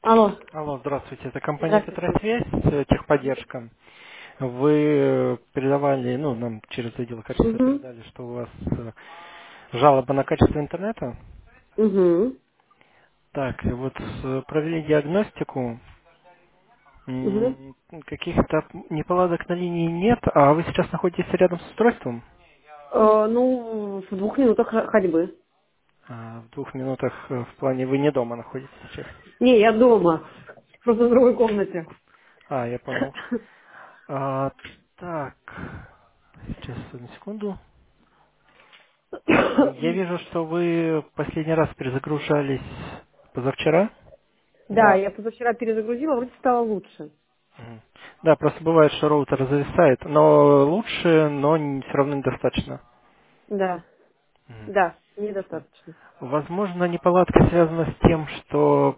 Алло, Алло, здравствуйте. Это компания здравствуйте. Петросвязь, техподдержка. Вы передавали, ну, нам через отдел качества Угу. передали, что у вас жалоба на качество интернета. Угу. Так, и вот провели диагностику. Угу. Каких-то неполадок на линии нет, а вы сейчас находитесь рядом с устройством? Ну, в 2 минутах ходьбы. В 2 минутах в плане вы не дома находитесь сейчас. Не, я дома. Просто в другой комнате. Я понял. А, так, сейчас, одну секунду. Я вижу, что вы последний раз перезагружались позавчера. Да, я позавчера перезагрузила, вроде стало лучше. Мгм. Да, просто бывает, что роутер зависает, но лучше, но все равно недостаточно. Да, Мгм. да, недостаточно. Возможно, неполадка связана с тем, что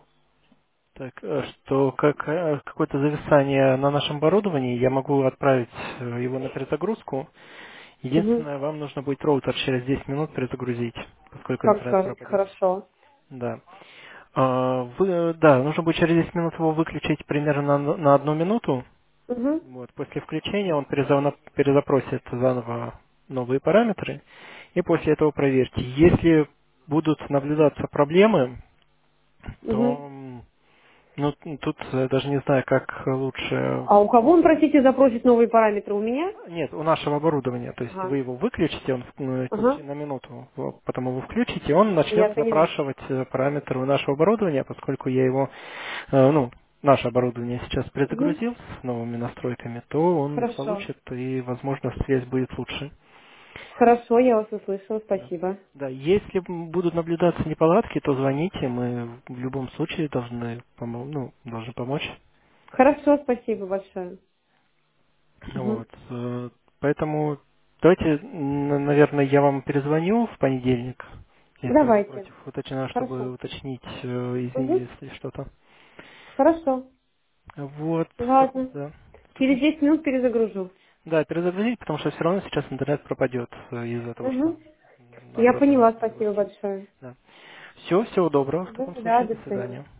какое-то зависание на нашем оборудовании. Я могу отправить его на перезагрузку. Угу. Единственное, вам нужно будет роутер через 10 минут перезагрузить, поскольку Как интернет скажете, пропадет. хорошо. Да. Да, нужно будет через 10 минут его выключить примерно на 1 минуту. Угу. Вот. После включения он перезапросит заново новые параметры. И после этого проверьте. Если будут наблюдаться проблемы, Угу. то ну, тут даже не знаю, как лучше. А у кого он, простите, запросит новые параметры? У меня? Нет, у нашего оборудования. То есть Ага. вы его выключите, он Ага. на минуту, потом его включите, и он Я начнет поняла. запрашивать параметры у нашего оборудования, поскольку я его ну, наше оборудование сейчас Угу. предзагрузил с новыми настройками, то он Хорошо. получит, и, возможно, связь будет лучше. Хорошо, я вас услышала, Да. спасибо. Да, если будут наблюдаться неполадки, то звоните, мы в любом случае должны помочь. Хорошо, спасибо большое. Угу. Вот. Поэтому давайте, наверное, я вам перезвоню в понедельник, если вы не Давайте. против, уточню, чтобы Хорошо. уточнить, Угу. изменились ли что-то. Хорошо. Вот, Ладно. да. Через 10 минут перезагружу. Да, перезагрузить, потому что все равно сейчас интернет пропадет из-за того, что Угу. Я надо поняла, спасибо загрузки. большое. Да. Все, всего доброго в Угу. таком Да, случае. до До свидания. свидания.